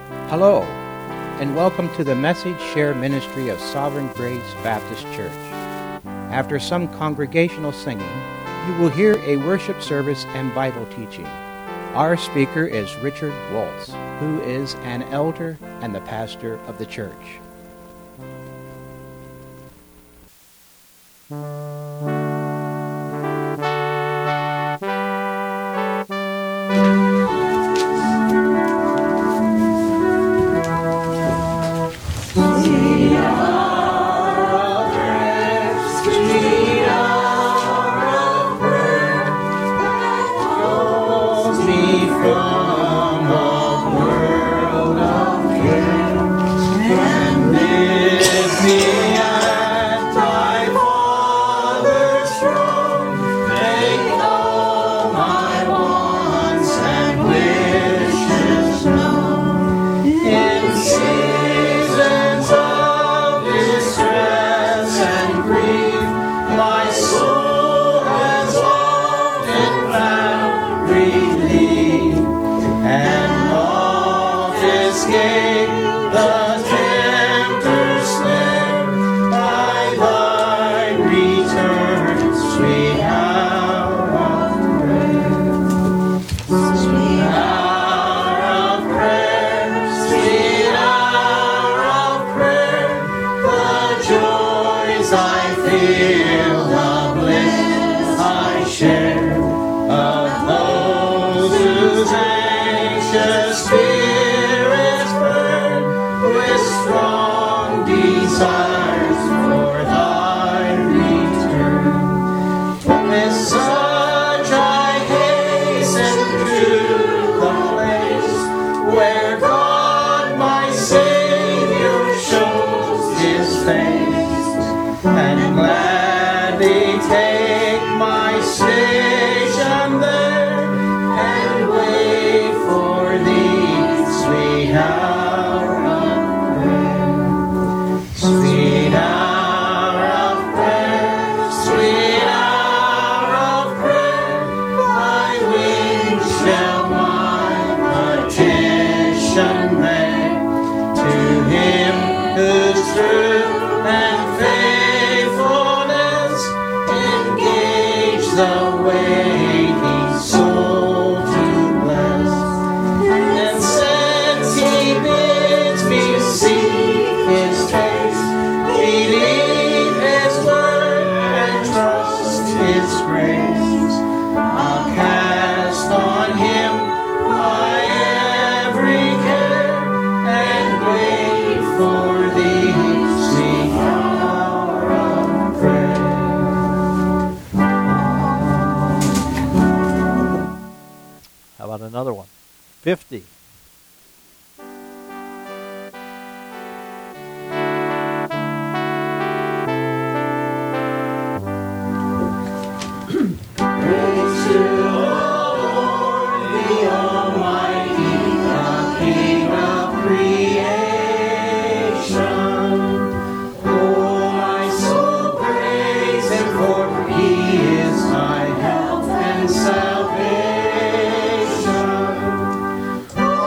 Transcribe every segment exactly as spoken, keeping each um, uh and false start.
Hello, and welcome to the Message Share Ministry of Sovereign Grace Baptist Church. After some congregational singing, you will hear a worship service and Bible teaching. Our speaker is Richard Waltz, who is an elder and the pastor of the church. Another one. fifty. Oh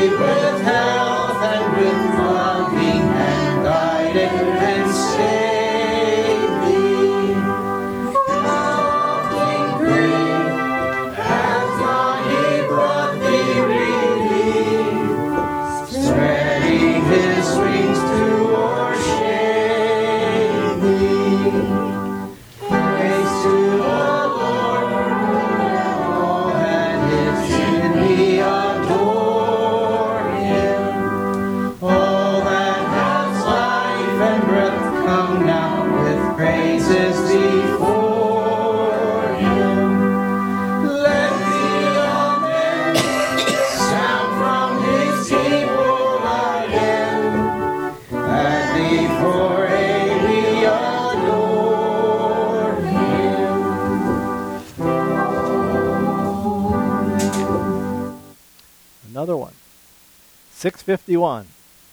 with health and with loving and guided and saving. Mountain great, hath not he brought thee relief, spreading his wings to o'ershade thee. Praise to the Lord, all that is in me adore him. All that has life and breath come now with praises before him. Let the amen sound from his people again, that before we adore him. Another one. six fifty-one.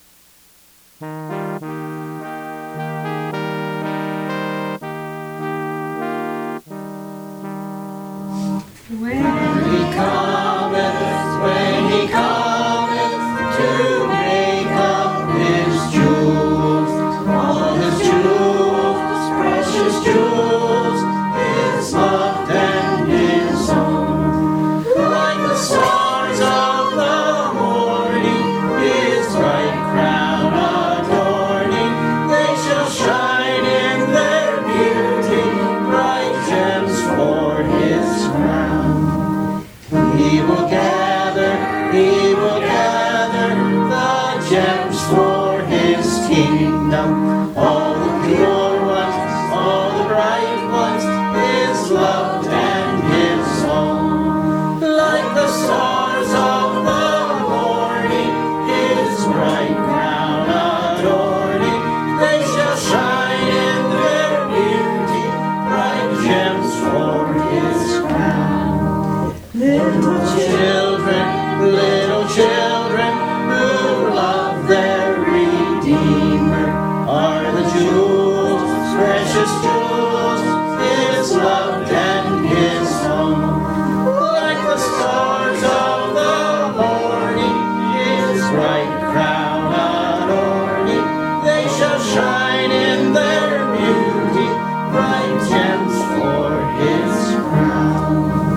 When he cometh, when he cometh to make up his jewels, all his jewels, precious jewels, his loved and his own. Like the stars of the morning, his bright crown adorning, they shall shine in their beauty, bright gems for his crown. He will gather, he will gather the gems for his kingdom. All the pure ones, all the bright ones, his loved and his own. Like the stars of the morning, his bright crown adorning, they shall shine in their beauty, bright gems for his crown. Little children, little children who love their Redeemer are the jewels, precious jewels, his loved and his own. Like the stars of the morning, his bright crown adorning, they shall shine in their beauty, bright gems for his crown.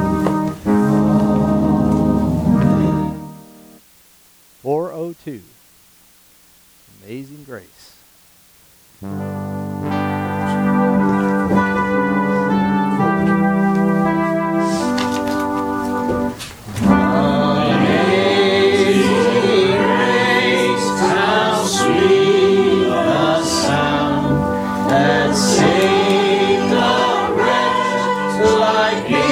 four oh two. Amazing Grace. Amazing grace, how sweet the sound that saved a wretch like me.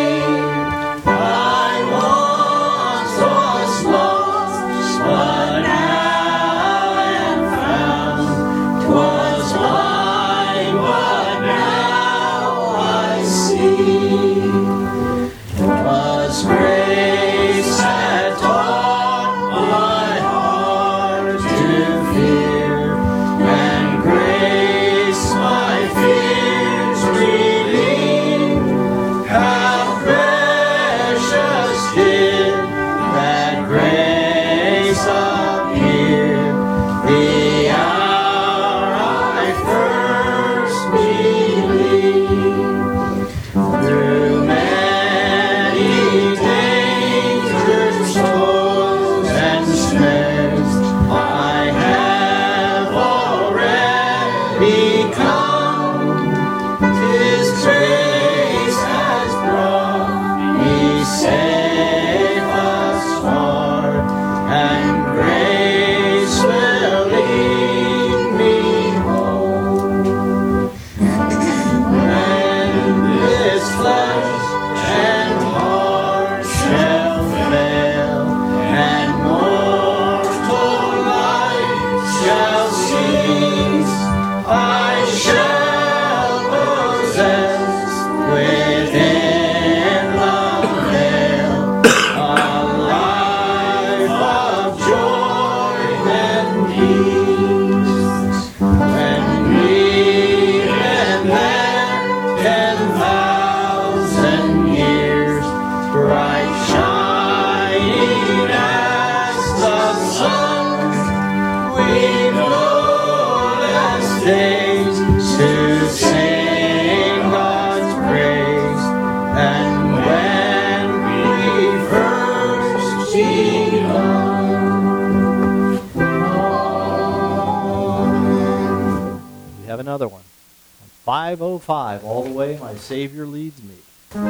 I once was lost, but now am found. 'Twas blind, but now I see. 'Twas grace that taught my heart to fear, and grace my fears relieved. How precious did that grace appear, the hour I first believed. Through many dangers, toils, and snares, I have already come. 'Tis grace has brought me safe thus far, and grace will lead me home. When this flesh and heart shall fail, and mortal life shall cease, I shall possess within the veil a life of joy another one. five oh five, All the Way My Savior Leads Me.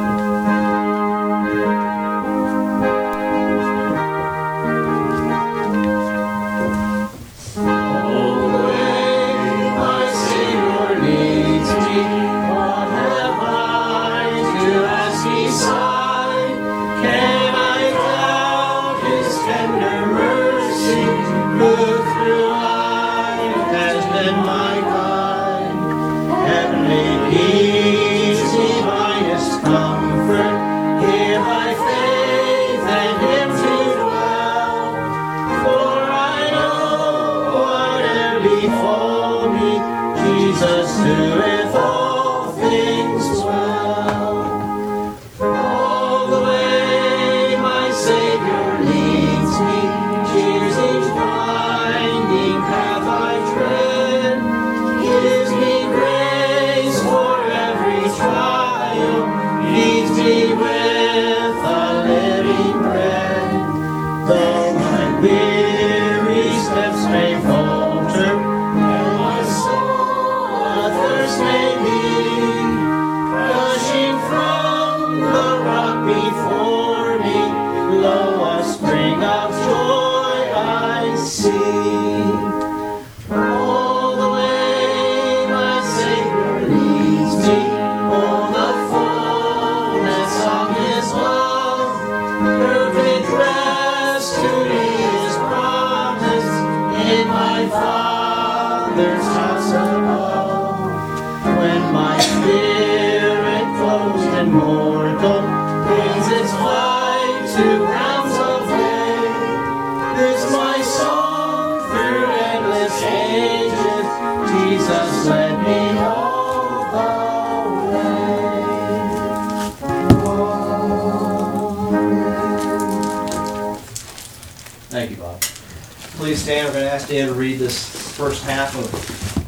Thank you, Bob. Please stand. We're going to ask Dan to read this first half of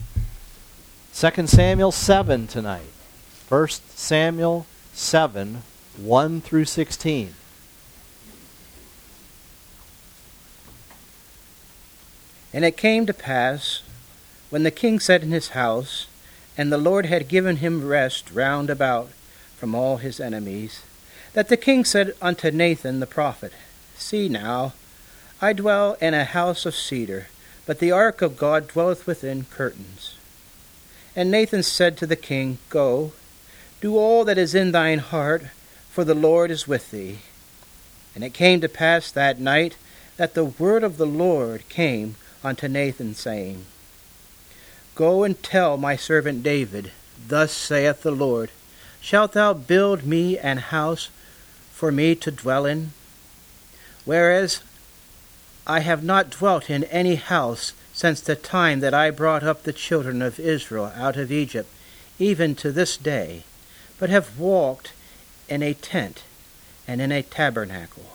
Second Samuel seven tonight. First Samuel seven, one through sixteen. And it came to pass, when the king sat in his house, and the Lord had given him rest round about from all his enemies, that the king said unto Nathan the prophet, See now, I dwell in a house of cedar, but the ark of God dwelleth within curtains. And Nathan said to the king, Go, do all that is in thine heart, for the Lord is with thee. And it came to pass that night that the word of the Lord came unto Nathan, saying, Go and tell my servant David, Thus saith the Lord, Shalt thou build me an house for me to dwell in? Whereas I have not dwelt in any house since the time that I brought up the children of Israel out of Egypt, even to this day, but have walked in a tent and in a tabernacle.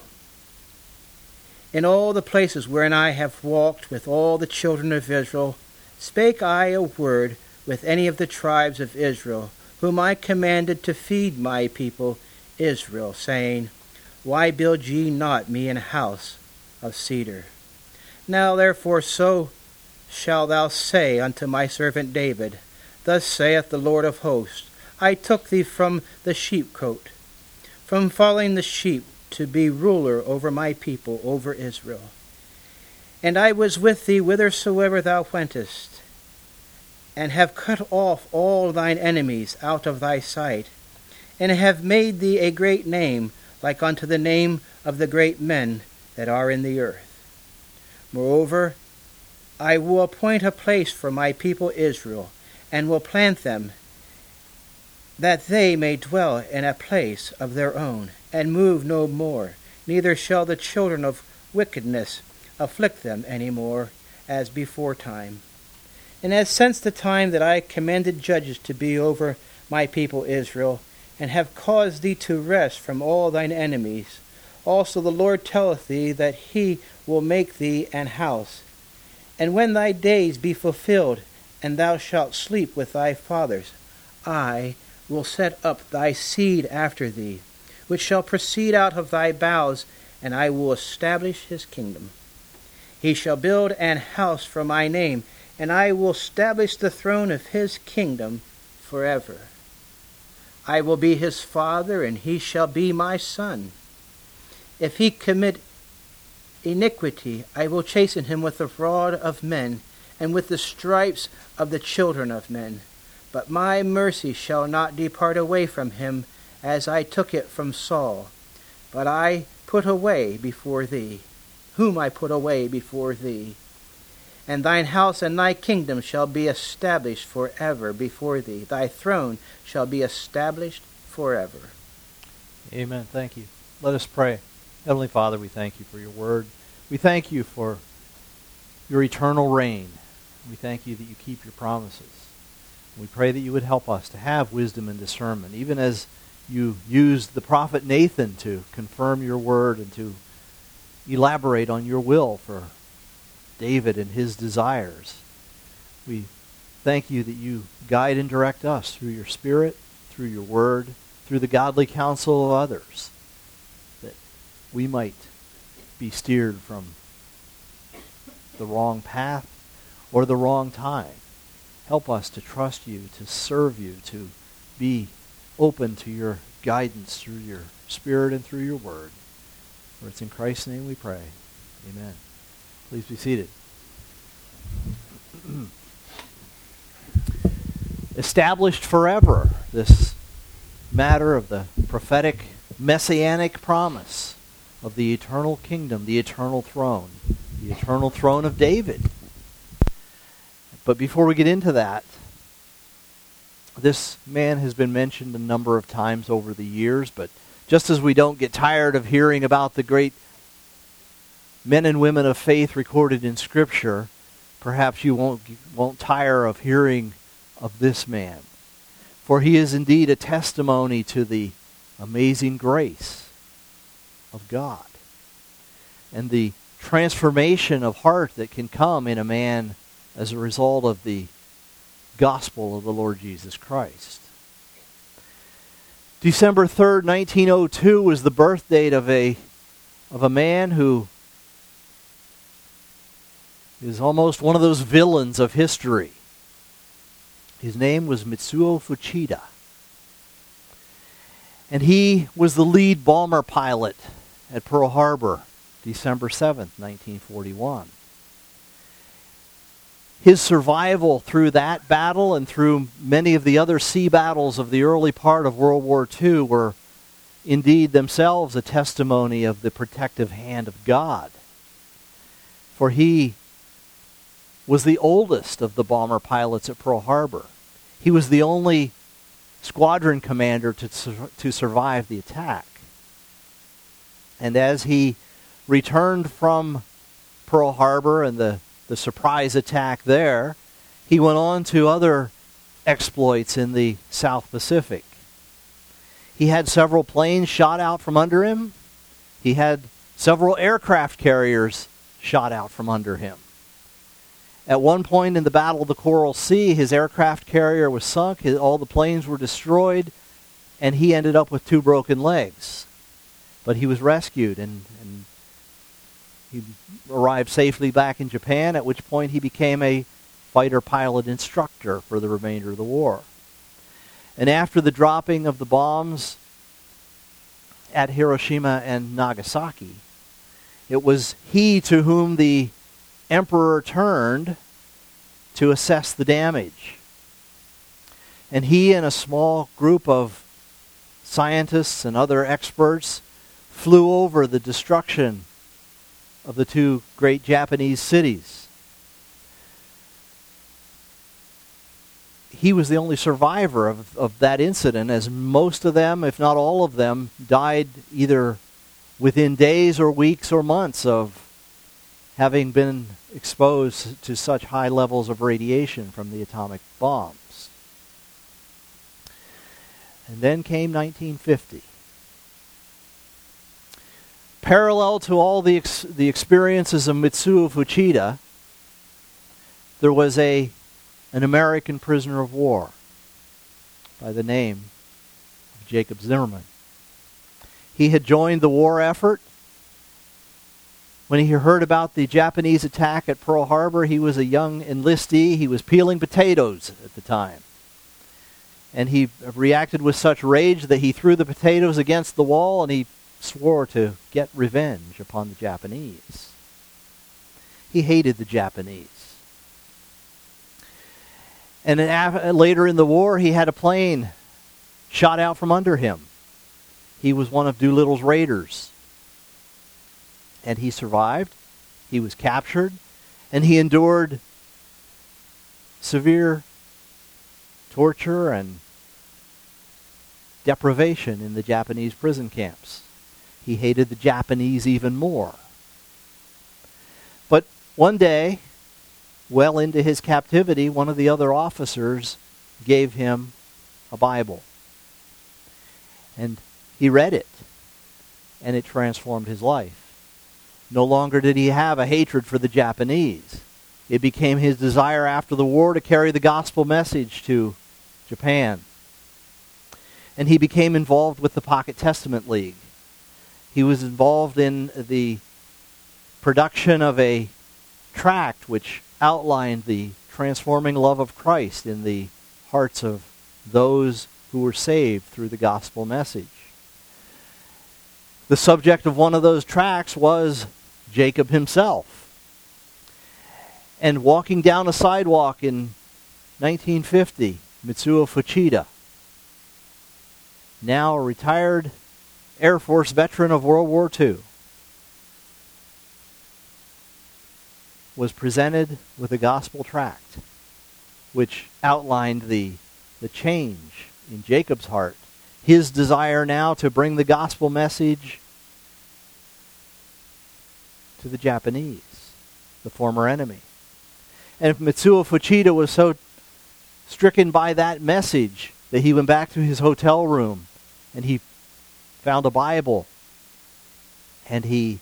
In all the places wherein I have walked with all the children of Israel, spake I a word with any of the tribes of Israel, whom I commanded to feed my people Israel, saying, Why build ye not me an house of cedar? Now therefore so shalt thou say unto my servant David, Thus saith the Lord of hosts, I took thee from the sheepcote, from following the sheep, to be ruler over my people, over Israel. And I was with thee whithersoever thou wentest, and have cut off all thine enemies out of thy sight, and have made thee a great name, like unto the name of the great men that are in the earth. Moreover, I will appoint a place for my people Israel, and will plant them, that they may dwell in a place of their own, and move no more, neither shall the children of wickedness afflict them any more, as before time. And as since the time that I commanded judges to be over my people Israel, and have caused thee to rest from all thine enemies, also the Lord telleth thee that he will make thee an house. And when thy days be fulfilled, and thou shalt sleep with thy fathers, I will set up thy seed after thee, which shall proceed out of thy bowels, and I will establish his kingdom. He shall build an house for my name, and I will establish the throne of his kingdom forever. I will be his father, and he shall be my son. If he commit iniquity, I will chasten him with the rod of men, and with the stripes of the children of men. But my mercy shall not depart away from him, as I took it from Saul. But I put away before thee, whom I put away before thee. And thine house and thy kingdom shall be established forever before thee. Thy throne shall be established forever. Amen. Thank you. Let us pray. Heavenly Father, we thank you for your word. We thank you for your eternal reign. We thank you that you keep your promises. We pray that you would help us to have wisdom and discernment, even as you used the prophet Nathan to confirm your word and to elaborate on your will for David and his desires. We thank you that you guide and direct us through your Spirit, through your word, through the godly counsel of others, that we might be steered from the wrong path or the wrong time. Help us to trust you, to serve you, to be open to your guidance through your Spirit and through your word. For it's in Christ's name we pray. Amen. Please be seated. Established forever, this matter of the prophetic messianic promise of the eternal kingdom, the eternal throne, the eternal throne of David. But before we get into that, this man has been mentioned a number of times over the years, but just as we don't get tired of hearing about the great men and women of faith recorded in Scripture, perhaps you won't won't tire of hearing of this man. For he is indeed a testimony to the amazing grace of God and the transformation of heart that can come in a man as a result of the gospel of the Lord Jesus Christ. December third, nineteen oh two was the birth date of a of a man who is almost one of those villains of history. His name was Mitsuo Fuchida. And he was the lead bomber pilot at Pearl Harbor, December seventh, nineteen forty-one. His survival through that battle and through many of the other sea battles of the early part of World War Two were indeed themselves a testimony of the protective hand of God. For he was the oldest of the bomber pilots at Pearl Harbor. He was the only squadron commander to, su- to survive the attack. And as he returned from Pearl Harbor and the, the surprise attack there, he went on to other exploits in the South Pacific. He had several planes shot out from under him. He had several aircraft carriers shot out from under him. At one point in the Battle of the Coral Sea, his aircraft carrier was sunk, his, all the planes were destroyed, and he ended up with two broken legs. But he was rescued, and, and he arrived safely back in Japan, at which point he became a fighter pilot instructor for the remainder of the war. And after the dropping of the bombs at Hiroshima and Nagasaki, it was he to whom the emperor turned to assess the damage. And he and a small group of scientists and other experts flew over the destruction of the two great Japanese cities. He was the only survivor of, of that incident, as most of them, if not all of them, died either within days or weeks or months of having been exposed to such high levels of radiation from the atomic bombs. And then came nineteen fifty. Parallel to all the ex- the experiences of Mitsuo Fuchida, there was a an American prisoner of war by the name of Jacob Zimmerman. He had joined the war effort When he heard about the Japanese attack at Pearl Harbor, he was a young enlistee. He was peeling potatoes at the time. And he reacted with such rage that he threw the potatoes against the wall, and he swore to get revenge upon the Japanese. He hated the Japanese. And then af- later in the war, he had a plane shot out from under him. He was one of Doolittle's raiders. And he survived. He was captured. And he endured severe torture and deprivation in the Japanese prison camps. He hated the Japanese even more. But one day, well into his captivity, one of the other officers gave him a Bible. And he read it, and it transformed his life. No longer did he have a hatred for the Japanese. It became his desire after the war to carry the gospel message to Japan. And he became involved with the Pocket Testament League. He was involved in the production of a tract which outlined the transforming love of Christ in the hearts of those who were saved through the gospel message. The subject of one of those tracts was Jacob himself. And walking down a sidewalk in nineteen fifty, Mitsuo Fuchida, now a retired Air Force veteran of World War Two, was presented with a gospel tract which outlined the, the change in Jacob's heart, his desire now to bring the gospel message to the Japanese, the former enemy. And Mitsuo Fuchida was so stricken by that message that he went back to his hotel room and he found a Bible and he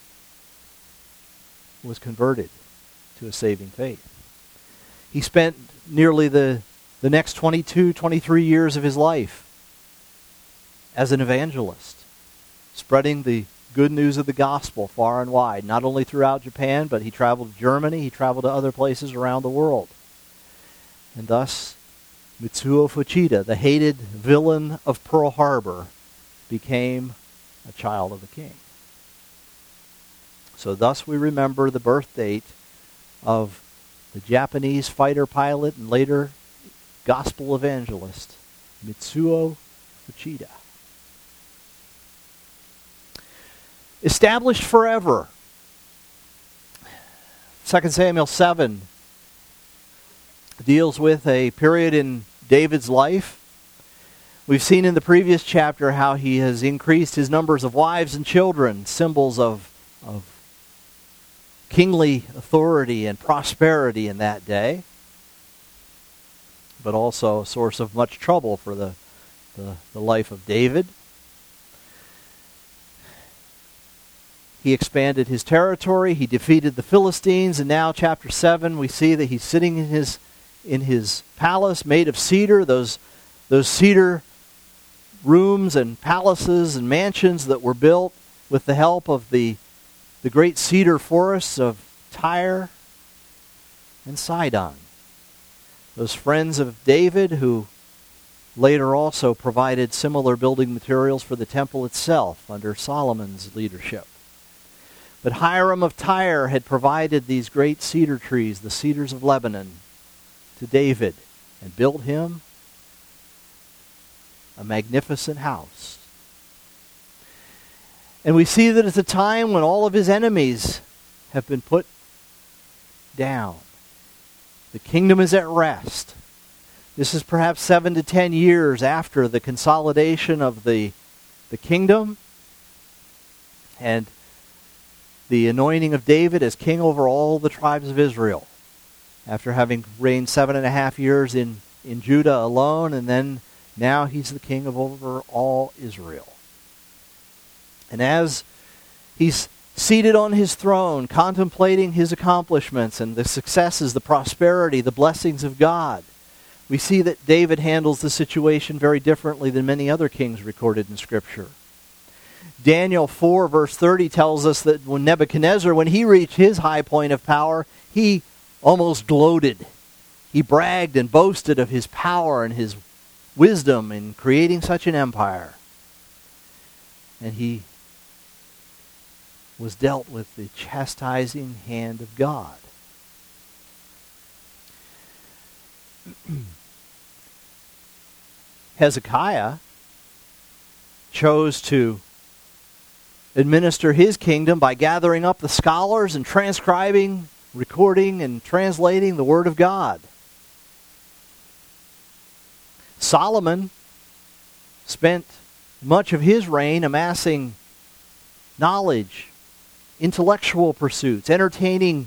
was converted to a saving faith. He spent nearly the, the next twenty-two, twenty-three years of his life as an evangelist, spreading the good news of the gospel far and wide, not only throughout Japan, but he traveled to Germany, he traveled to other places around the world. And thus, Mitsuo Fuchida, the hated villain of Pearl Harbor, became a child of the king. So thus we remember the birth date of the Japanese fighter pilot and later gospel evangelist, Mitsuo Fuchida. Established forever. Second Samuel seven deals with a period in David's life. We've seen in the previous chapter how he has increased his numbers of wives and children, symbols of, of kingly authority and prosperity in that day, but also a source of much trouble for the, the, the life of David. He expanded his territory, he defeated the Philistines, and now chapter seven we see that he's sitting in his in his palace made of cedar, those those cedar rooms and palaces and mansions that were built with the help of the the great cedar forests of Tyre and Sidon. Those friends of David who later also provided similar building materials for the temple itself under Solomon's leadership. But Hiram of Tyre had provided these great cedar trees, the cedars of Lebanon, to David and built him a magnificent house. And we see that at the time when all of his enemies have been put down, the kingdom is at rest. This is perhaps seven to ten years after the consolidation of the, the kingdom and the anointing of David as king over all the tribes of Israel, after having reigned seven and a half years in, in Judah alone, and then now he's the king of over all Israel. And as he's seated on his throne, contemplating his accomplishments and the successes, the prosperity, the blessings of God, we see that David handles the situation very differently than many other kings recorded in Scripture. Daniel four, verse thirty tells us that when Nebuchadnezzar, when he reached his high point of power, he almost gloated. He bragged and boasted of his power and his wisdom in creating such an empire. And he was dealt with the chastising hand of God. Hezekiah chose to administer his kingdom by gathering up the scholars and transcribing, recording, and translating the Word of God. Solomon spent much of his reign amassing knowledge, intellectual pursuits, entertaining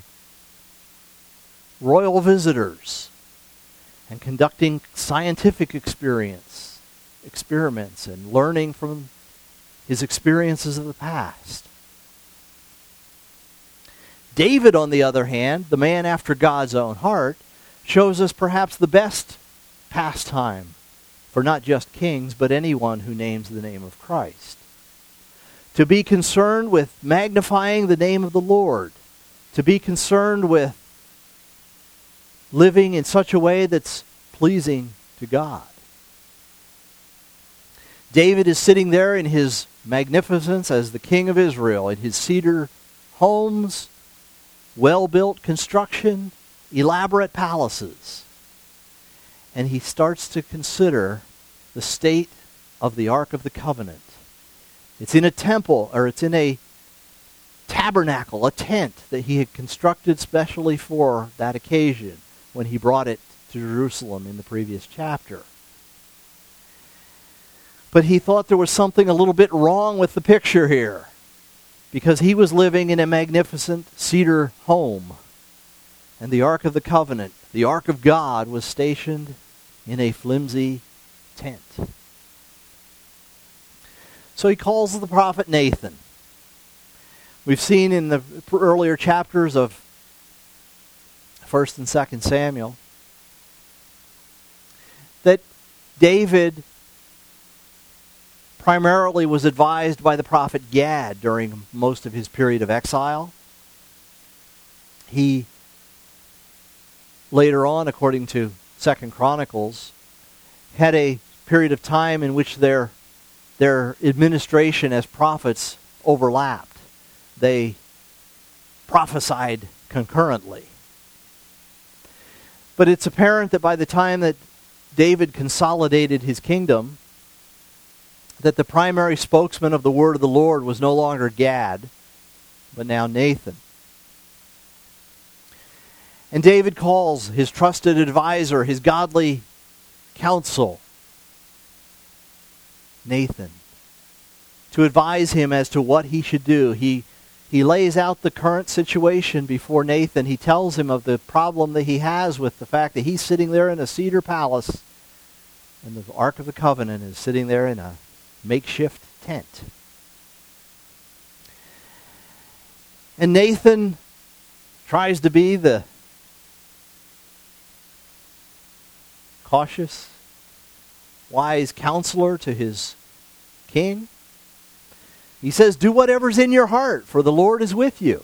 royal visitors, and conducting scientific experience, experiments and learning from his experiences of the past. David, on the other hand, the man after God's own heart, shows us perhaps the best pastime for not just kings, but anyone who names the name of Christ. To be concerned with magnifying the name of the Lord, to be concerned with living in such a way that's pleasing to God. David is sitting there in his magnificence as the king of Israel, in his cedar homes, well-built construction, elaborate palaces. And he starts to consider the state of the Ark of the Covenant. It's in a temple, or it's in a tabernacle, a tent that he had constructed specially for that occasion when he brought it to Jerusalem in the previous chapter. But he thought there was something a little bit wrong with the picture here, because he was living in a magnificent cedar home, and the Ark of the Covenant, the Ark of God, was stationed in a flimsy tent. So he calls the prophet Nathan. We've seen in the earlier chapters of First and Second Samuel that David primarily was advised by the prophet Gad during most of his period of exile. He, later on, according to Second Chronicles, had a period of time in which their, their administration as prophets overlapped. They prophesied concurrently. But it's apparent that by the time that David consolidated his kingdom, that the primary spokesman of the word of the Lord was no longer Gad, but now Nathan. And David calls his trusted advisor, his godly counsel, Nathan, to advise him as to what he should do. He, he lays out the current situation before Nathan. He tells him of the problem that he has with the fact that he's sitting there in a cedar palace, and the Ark of the Covenant is sitting there in a makeshift tent. And Nathan tries to be the cautious, wise counselor to his king. He says, do whatever's in your heart, for the Lord is with you.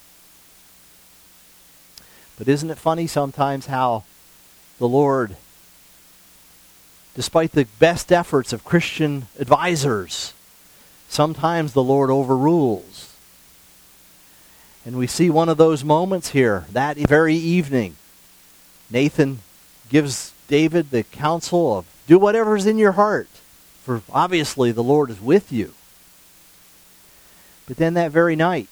But isn't it funny sometimes how the Lord, despite the best efforts of Christian advisors, sometimes the Lord overrules. And we see one of those moments here. That very evening, Nathan gives David the counsel of, do whatever's in your heart, for obviously the Lord is with you. But then that very night,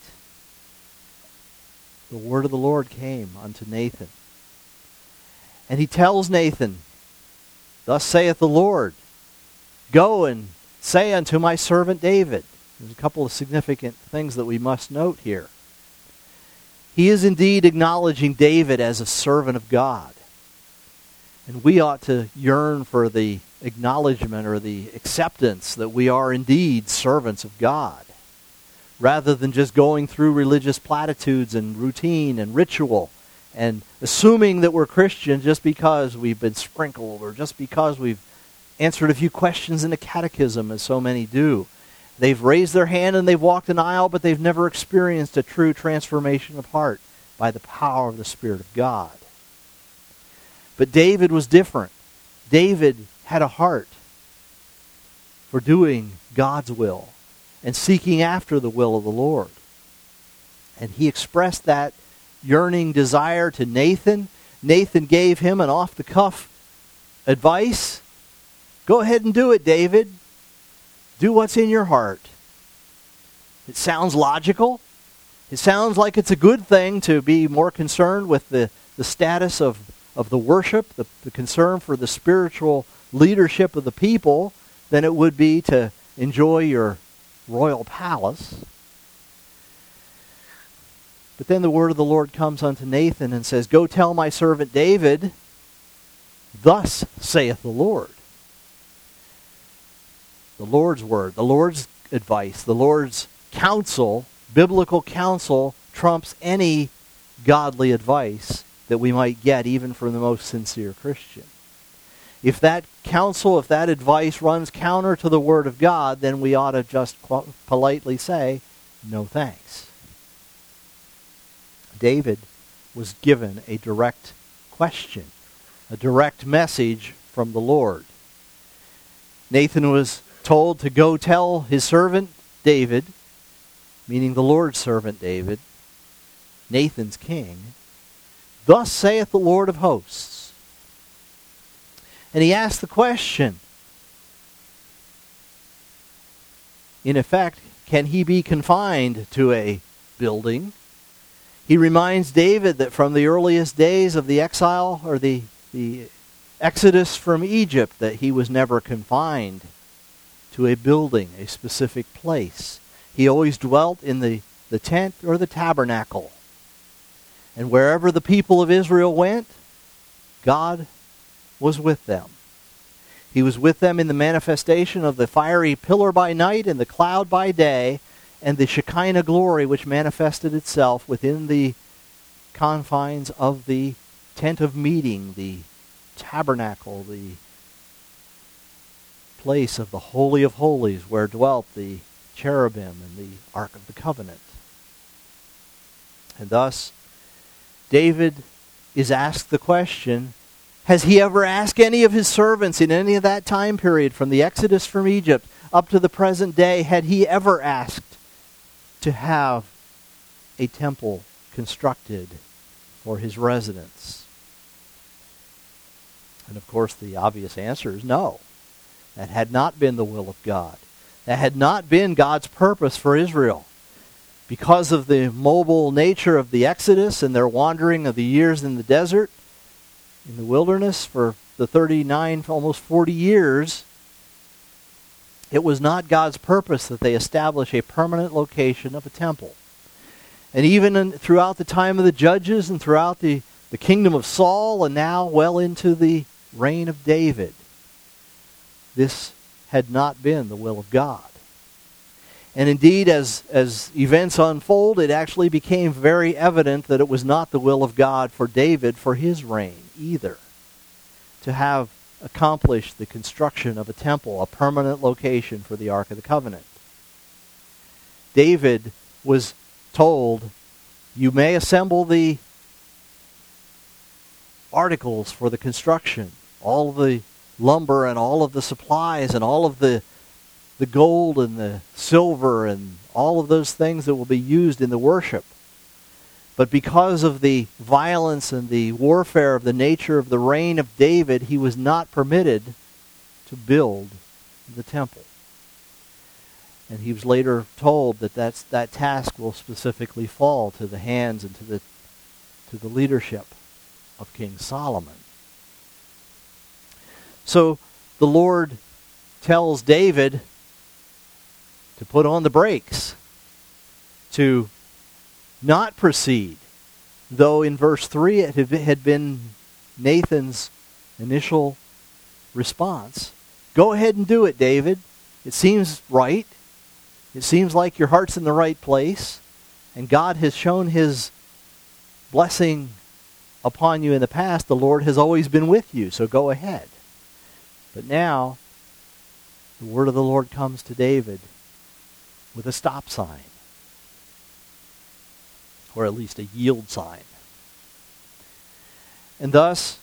the word of the Lord came unto Nathan. And he tells Nathan, thus saith the Lord, go and say unto my servant David. There's a couple of significant things that we must note here. He is indeed acknowledging David as a servant of God. And we ought to yearn for the acknowledgement or the acceptance that we are indeed servants of God, rather than just going through religious platitudes and routine and ritual and assuming that we're Christian just because we've been sprinkled or just because we've answered a few questions in the catechism, as so many do. They've raised their hand and they've walked an aisle, but they've never experienced a true transformation of heart by the power of the Spirit of God. But David was different. David had a heart for doing God's will and seeking after the will of the Lord. And he expressed that yearning desire to Nathan. Nathan gave him an off-the-cuff advice. Go ahead and do it, David. Do what's in your heart. It sounds logical. It sounds like it's a good thing to be more concerned with the, the status of, of the worship, the, the concern for the spiritual leadership of the people, than it would be to enjoy your royal palace. But then the word of the Lord comes unto Nathan and says, Go tell my servant David, thus saith the Lord. The Lord's word, the Lord's advice, the Lord's counsel, biblical counsel, trumps any godly advice that we might get even from the most sincere Christian. If that counsel, if that advice runs counter to the Word of God, then we ought to just politely say, no thanks. David was given a direct question, a direct message from the Lord. Nathan was told to go tell his servant David, meaning the Lord's servant David, Nathan's king, thus saith the Lord of hosts. And he asked the question, in effect, can he be confined to a building? He reminds David that from the earliest days of the exile, or the, the exodus from Egypt, that he was never confined to a building, a specific place. He always dwelt in the, the tent or the tabernacle. And wherever the people of Israel went, God was with them. He was with them in the manifestation of the fiery pillar by night and the cloud by day, and the Shekinah glory which manifested itself within the confines of the tent of meeting, the tabernacle, the place of the Holy of Holies where dwelt the cherubim and the Ark of the Covenant. And thus, David is asked the question, has he ever asked any of his servants in any of that time period, from the Exodus from Egypt up to the present day, had he ever asked to have a temple constructed for his residence? And of course the obvious answer is no. That had not been the will of God. That had not been God's purpose for Israel. Because of the mobile nature of the Exodus and their wandering of the years in the desert, in the wilderness for the thirty-nine, almost forty years, it was not God's purpose that they establish a permanent location of a temple. And even in, throughout the time of the judges and throughout the, the kingdom of Saul and now well into the reign of David, this had not been the will of God. And indeed, as, as events unfold, it actually became very evident that it was not the will of God for David for his reign either, to have accomplished the construction of a temple, a permanent location for the Ark of the Covenant. David was told, you may assemble the articles for the construction, all of the lumber and all of the supplies and all of the the gold and the silver and all of those things that will be used in the worship. But because of the violence and the warfare of the nature of the reign of David, he was not permitted to build the temple. And he was later told that that's, that task will specifically fall to the hands and to the, to the leadership of King Solomon. So the Lord tells David to put on the brakes, to not proceed, though in verse three it had been Nathan's initial response. Go ahead and do it, David. It seems right. It seems like your heart's in the right place, and God has shown his blessing upon you in the past. The Lord has always been with you, so go ahead. But now, the word of the Lord comes to David. with a stop sign, or at least a yield sign. And thus,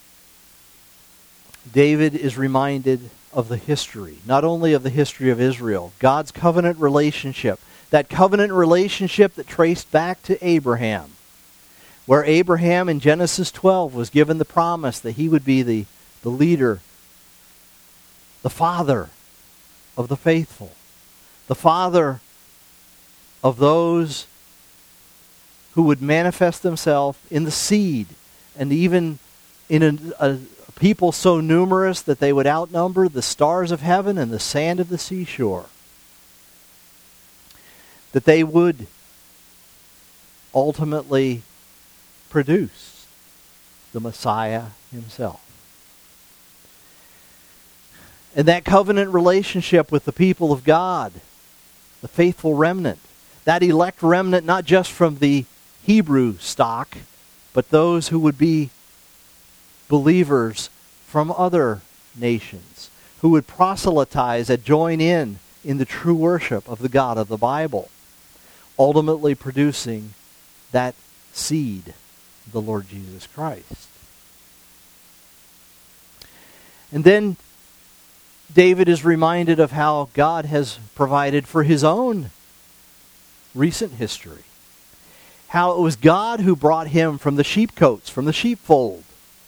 David is reminded of the history, not only of the history of Israel, God's covenant relationship, that covenant relationship that traced back to Abraham, where Abraham in Genesis twelve was given the promise that he would be the, the leader, the father of the faithful, the father of those who would manifest themselves in the seed, and even in a, a people so numerous that they would outnumber the stars of heaven and the sand of the seashore. That they would ultimately produce the Messiah himself. And that covenant relationship with the people of God, the faithful remnant, that elect remnant not just from the Hebrew stock, but those who would be believers from other nations, who would proselytize and join in in the true worship of the God of the Bible, ultimately producing that seed, the Lord Jesus Christ. And then David is reminded of how God has provided for his own recent history. How it was God who brought him from the sheepcotes, from the sheepfold,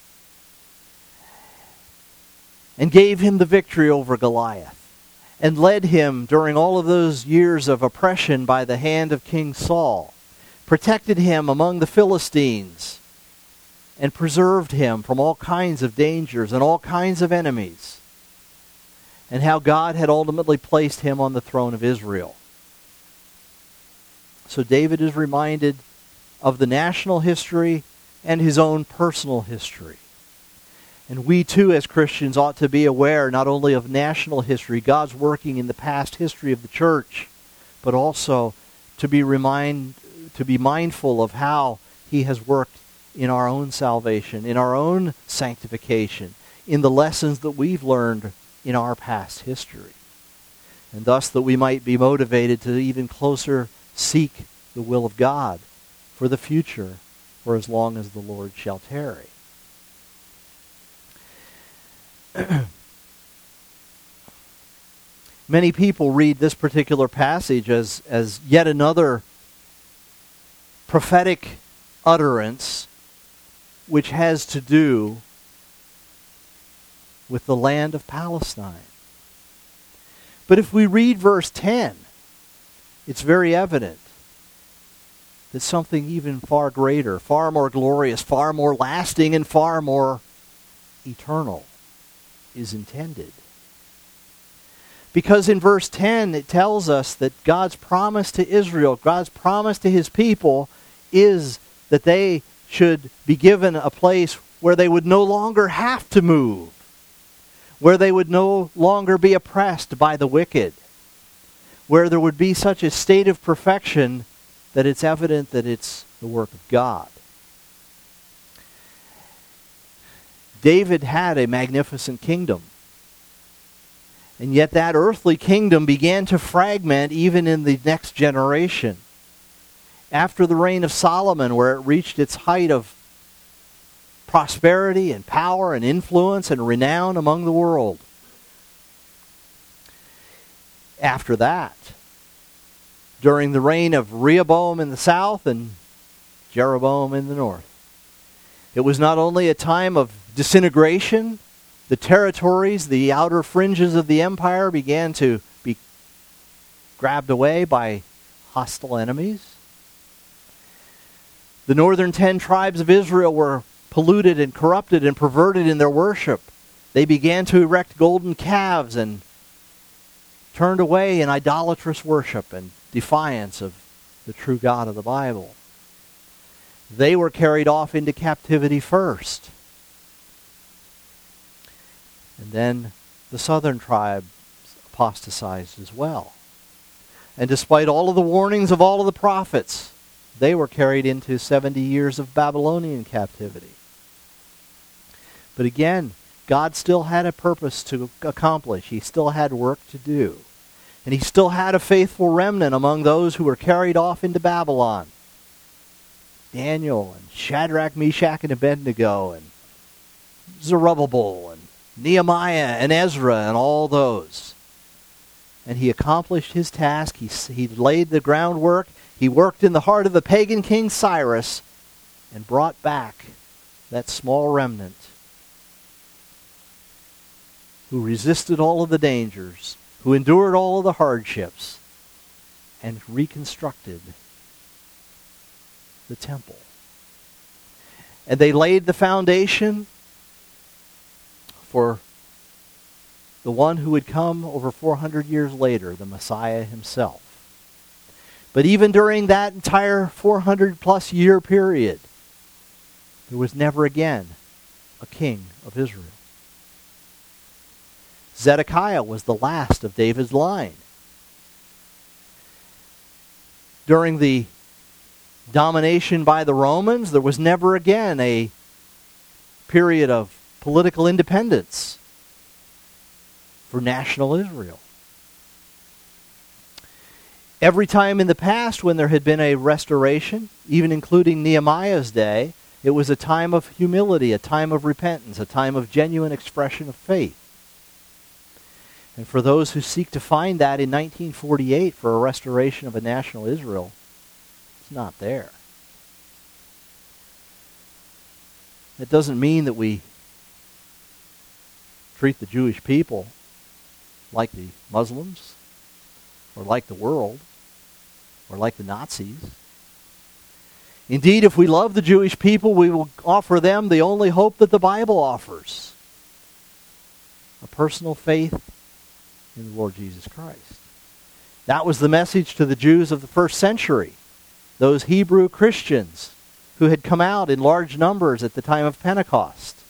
and gave him the victory over Goliath, and led him during all of those years of oppression by the hand of King Saul, protected him among the Philistines, and preserved him from all kinds of dangers and all kinds of enemies, and how God had ultimately placed him on the throne of Israel. So David is reminded of the national history and his own personal history. And we too as Christians ought to be aware not only of national history, God's working in the past history of the church, but also to be remind, to be mindful of how he has worked in our own salvation, in our own sanctification, in the lessons that we've learned in our past history. And thus that we might be motivated to even closer seek the will of God for the future, for as long as the Lord shall tarry. Many people read this particular passage as, as yet another prophetic utterance which has to do with the land of Palestine. But if we read verse ten, it's very evident that something even far greater, far more glorious, far more lasting, and far more eternal is intended. Because in verse ten it tells us that God's promise to Israel, God's promise to his people, is that they should be given a place where they would no longer have to move, where they would no longer be oppressed by the wicked, where there would be such a state of perfection that it's evident that it's the work of God. David had a magnificent kingdom. And yet that earthly kingdom began to fragment even in the next generation. After the reign of Solomon, where it reached its height of prosperity and power and influence and renown among the world. After that, during the reign of Rehoboam in the south and Jeroboam in the north, it was not only a time of disintegration. The territories, the outer fringes of the empire began to be grabbed away by hostile enemies. The northern ten tribes of Israel were polluted and corrupted and perverted in their worship. They began to erect golden calves and turned away in idolatrous worship and defiance of the true God of the Bible. They were carried off into captivity first. And then the southern tribes apostatized as well. And despite all of the warnings of all of the prophets, they were carried into seventy years of Babylonian captivity. But again, God still had a purpose to accomplish. He still had work to do. And he still had a faithful remnant among those who were carried off into Babylon. Daniel and Shadrach, Meshach, and Abednego and Zerubbabel and Nehemiah and Ezra and all those. And he accomplished his task. He, he laid the groundwork. He worked in the heart of the pagan king Cyrus and brought back that small remnant who resisted all of the dangers, who endured all of the hardships, and reconstructed the temple. And they laid the foundation for the one who would come over four hundred years later, the Messiah himself. But even during that entire four hundred plus year period, there was never again a king of Israel. Zedekiah was the last of David's line. During the domination by the Romans, there was never again a period of political independence for national Israel. Every time in the past when there had been a restoration, even including Nehemiah's day, it was a time of humility, a time of repentance, a time of genuine expression of faith. And for those who seek to find that in nineteen forty-eight for a restoration of a national Israel, it's not there. That doesn't mean that we treat the Jewish people like the Muslims, or like the world, or like the Nazis. Indeed, if we love the Jewish people, we will offer them the only hope that the Bible offers: a personal faith in the Lord Jesus Christ. That was the message to the Jews of the first century, those Hebrew Christians who had come out in large numbers at the time of Pentecost,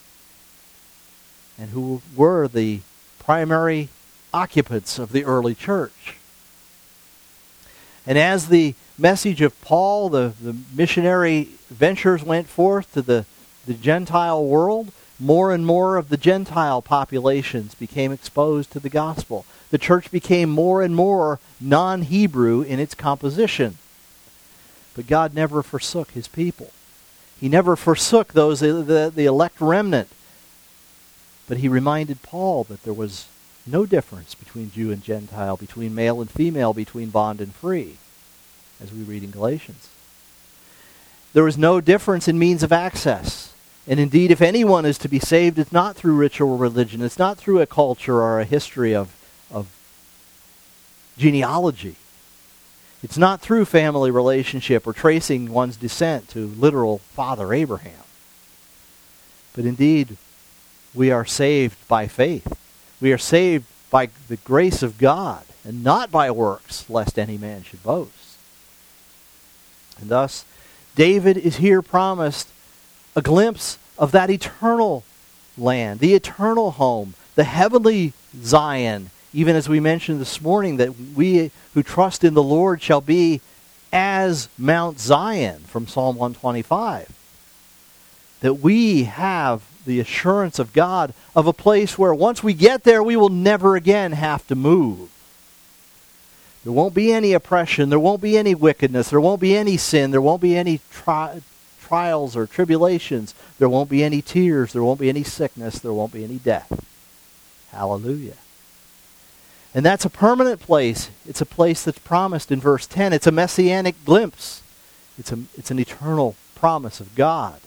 and who were the primary occupants of the early church. And as the message of Paul, the, the missionary ventures went forth to the, the Gentile world, more and more of the Gentile populations became exposed to the gospel. The church became more and more non-Hebrew in its composition. But God never forsook his people. He never forsook those, the, the elect remnant. But he reminded Paul that there was no difference between Jew and Gentile, between male and female, between bond and free, as we read in Galatians. There was no difference in means of access. And indeed, if anyone is to be saved, it's not through ritual religion. It's not through a culture or a history of, of genealogy. It's not through family relationship or tracing one's descent to literal Father Abraham. But indeed, we are saved by faith. We are saved by the grace of God, and not by works, lest any man should boast. And thus, David is here promised a glimpse of that eternal land, the eternal home, the heavenly Zion, even as we mentioned this morning, that we who trust in the Lord shall be as Mount Zion from Psalm one twenty-five. That we have the assurance of God of a place where once we get there, we will never again have to move. There won't be any oppression. There won't be any wickedness. There won't be any sin. There won't be any tri- trials or tribulations. There won't be any tears. There won't be any sickness. There won't be any death. Hallelujah. And that's a permanent place. It's a place that's promised in verse ten. It's a messianic glimpse. It's a, it's an eternal promise of God.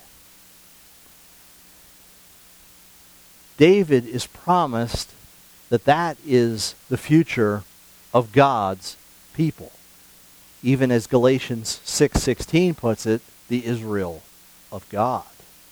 David is promised that that is the future of God's people. Even as Galatians six sixteen puts it, the Israel of God.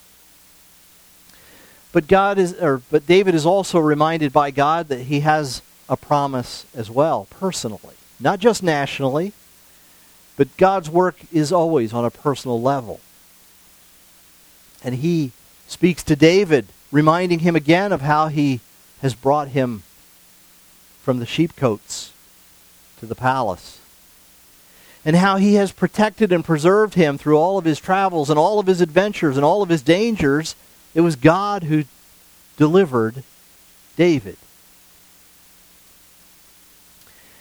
But God is or but David is also reminded by God that he has a promise as well, personally. Not just nationally, but God's work is always on a personal level. And he speaks to David, reminding him again of how he has brought him from the sheepcotes to the palace, and how he has protected and preserved him through all of his travels and all of his adventures and all of his dangers. It was God who delivered David.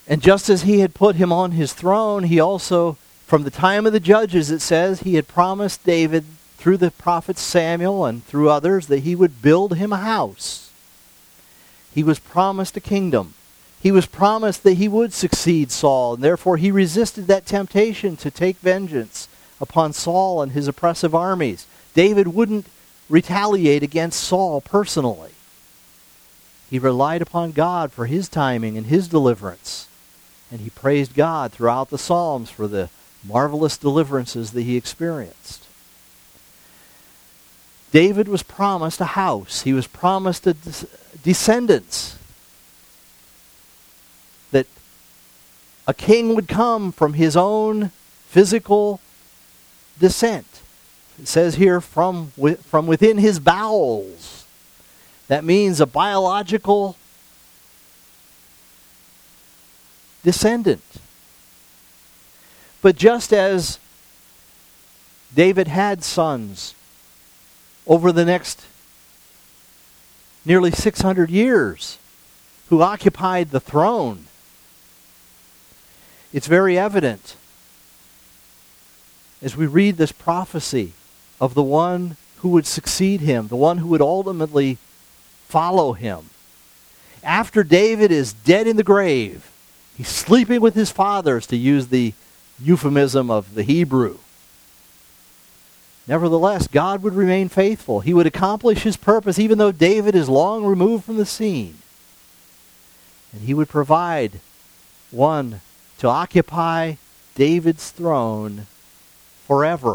And just as he had put him on his throne, he also, from the time of the judges, it says, he had promised David through the prophet Samuel and through others that he would build him a house. He was promised a kingdom. He was promised that he would succeed Saul, and therefore he resisted that temptation to take vengeance upon Saul and his oppressive armies. David wouldn't retaliate against Saul personally. He relied upon God for his timing and his deliverance. And he praised God throughout the Psalms for the marvelous deliverances that he experienced. David was promised a house. He was promised a des- descendants. That a king would come from his own physical descent. It says here, from, wi- from within his bowels. That means a biological descendant. But just as David had sons over the next nearly six hundred years who occupied the throne, it's very evident as we read this prophecy of the one who would succeed him, the one who would ultimately follow him. After David is dead in the grave, he's sleeping with his fathers, to use the euphemism of the Hebrew. Nevertheless, God would remain faithful. He would accomplish his purpose even though David is long removed from the scene. And he would provide one to occupy David's throne forever.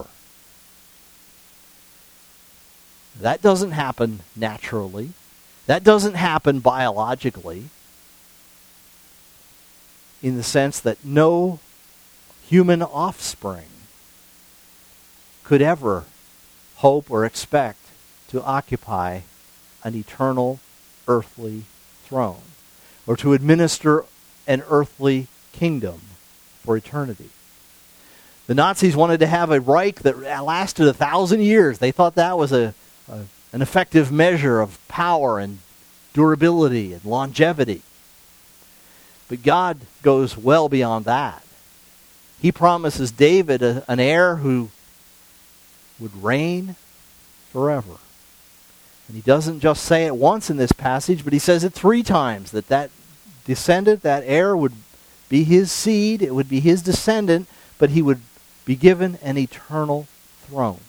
That doesn't happen naturally. That doesn't happen biologically, in the sense that no human offspring could ever hope or expect to occupy an eternal earthly throne or to administer an earthly kingdom for eternity. The Nazis wanted to have a Reich that lasted a thousand years. They thought that was a, a an effective measure of power and durability and longevity. But God goes well beyond that. He promises David a, an heir who would reign forever. And he doesn't just say it once in this passage, but he says it three times, that that descendant, that heir, would be his seed, it would be his descendant, but he would be given an eternal throne.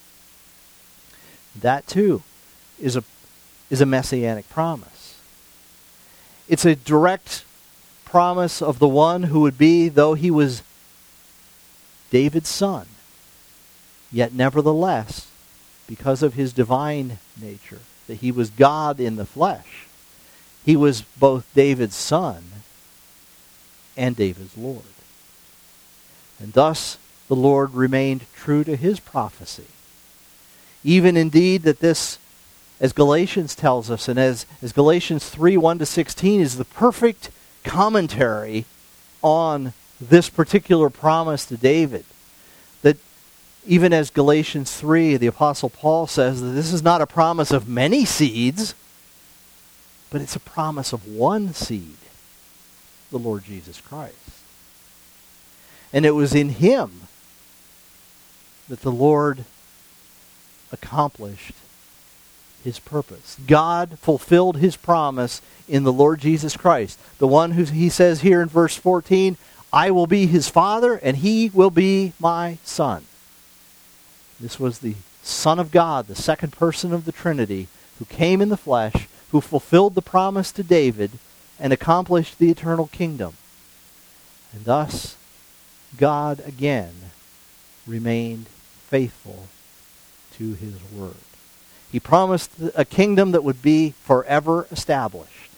That too is a is a messianic promise. It's a direct promise of the one who would be, though he was David's son, yet nevertheless, because of his divine nature, that he was God in the flesh, he was both David's son and David's Lord. And thus the Lord remained true to his prophecy. Even indeed that this, as Galatians tells us, and as, as Galatians three, one to sixteen, is the perfect commentary on this particular promise to David. That even as Galatians three, the Apostle Paul says that this is not a promise of many seeds, but it's a promise of one seed, the Lord Jesus Christ. And it was in him that the Lord accomplished his purpose. God fulfilled his promise in the Lord Jesus Christ. The one who he says here in verse fourteen, I will be his father and he will be my son. This was the Son of God, the second person of the Trinity, who came in the flesh, who fulfilled the promise to David and accomplished the eternal kingdom. And thus, God again remained faithful to his word. He promised a kingdom that would be forever established.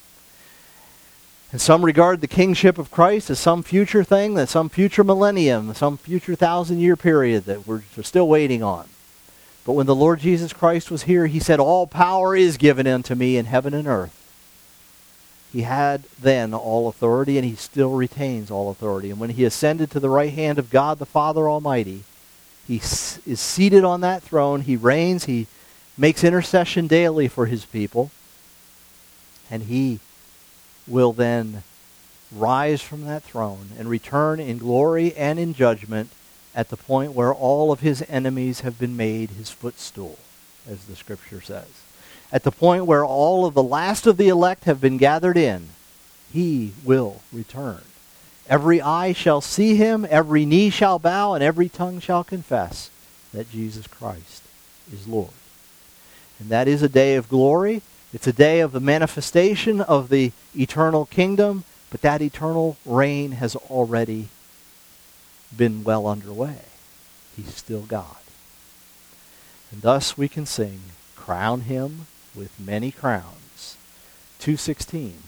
And some regard the kingship of Christ as some future thing, that some future millennium, some future thousand-year period that we're still waiting on. But when the Lord Jesus Christ was here, he said, all power is given unto me in heaven and earth. He had then all authority, and he still retains all authority. And when he ascended to the right hand of God the Father Almighty, he is seated on that throne. He reigns. He makes intercession daily for his people. And he will then rise from that throne and return in glory and in judgment at the point where all of his enemies have been made his footstool, as the scripture says. At the point where all of the last of the elect have been gathered in, he will return. Every eye shall see him, every knee shall bow, and every tongue shall confess that Jesus Christ is Lord. And that is a day of glory. It's a day of the manifestation of the eternal kingdom, but that eternal reign has already been well underway. He's still God. And thus we can sing, "Crown him with many crowns." two sixteen.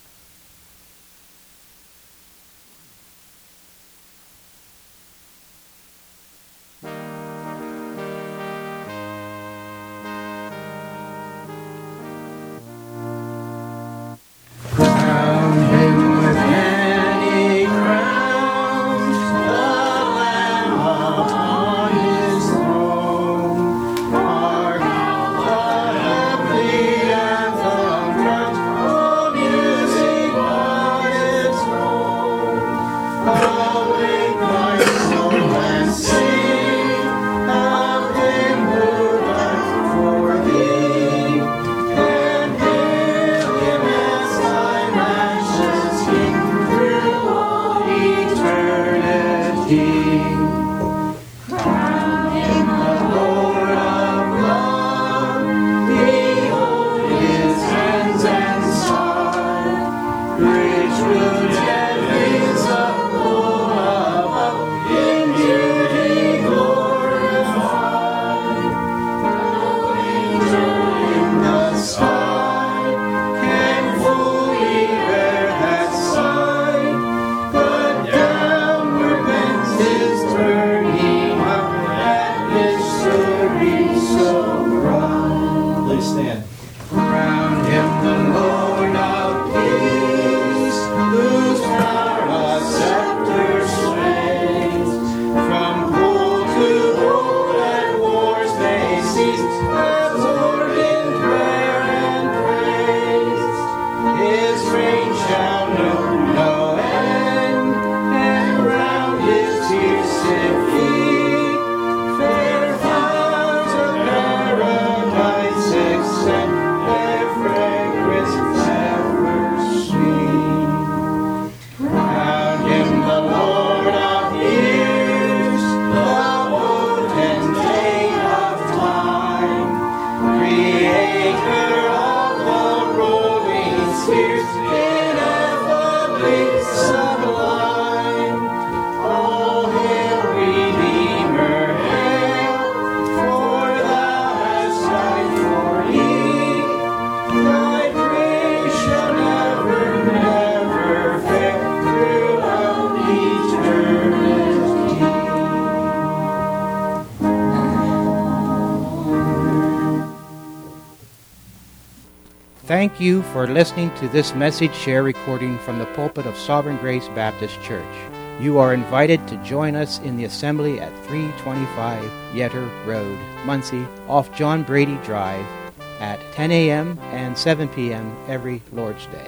Thank you for listening to this message share recording from the pulpit of Sovereign Grace Baptist Church. You are invited to join us in the assembly at three twenty-five Yetter Road, Muncie, off John Brady Drive at ten a.m. and seven p.m. every Lord's Day.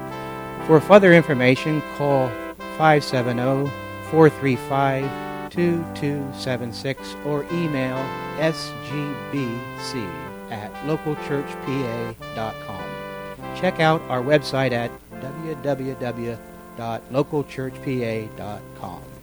For further information, call five seven zero, four three five, two two seven six or email s g b c at local church p a dot com. Check out our website at w w w dot local church p a dot com.